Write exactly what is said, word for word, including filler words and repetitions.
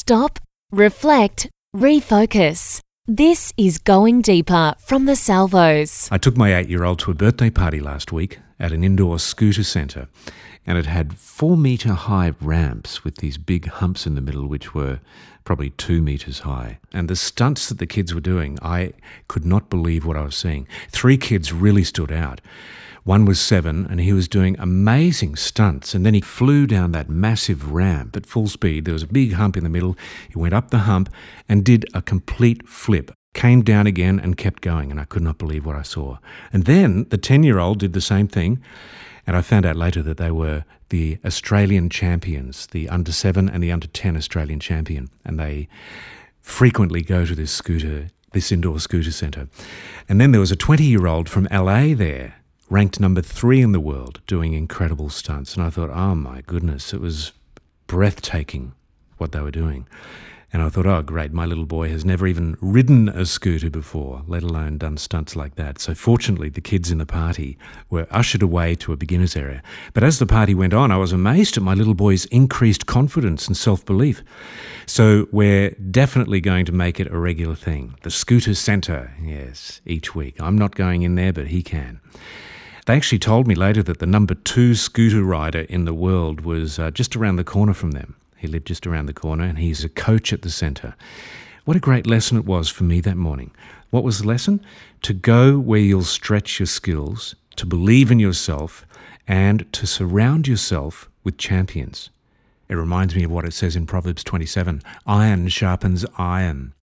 Stop, reflect, refocus. This is Going Deeper from the Salvos. I took my eight-year-old to a birthday party last week at an indoor scooter centre, and it had four-metre high ramps with these big humps in the middle which were probably two metres high. And the stunts that the kids were doing, I could not believe what I was seeing. Three kids really stood out. One was seven, and he was doing amazing stunts, and then he flew down that massive ramp at full speed. There was a big hump in the middle. He went up the hump and did a complete flip, came down again and kept going, and I could not believe what I saw. And then the ten-year-old did the same thing, and I found out later that they were the Australian champions, the under seven and the under ten Australian champion, and they frequently go to this scooter, this indoor scooter centre. And then there was a twenty-year-old from L A there, ranked number three in the world, doing incredible stunts. And I thought, oh my goodness, it was breathtaking what they were doing. And I thought, oh great, my little boy has never even ridden a scooter before, let alone done stunts like that. So fortunately, the kids in the party were ushered away to a beginner's area. But as the party went on, I was amazed at my little boy's increased confidence and self-belief. So we're definitely going to make it a regular thing. The scooter centre, yes, each week. I'm not going in there, but he can. They actually told me later that the number two scooter rider in the world was uh, just around the corner from them. He lived just around the corner, and he's a coach at the centre. What a great lesson it was for me that morning. What was the lesson? To go where you'll stretch your skills, to believe in yourself, and to surround yourself with champions. It reminds me of what it says in Proverbs twenty-seven, iron sharpens iron.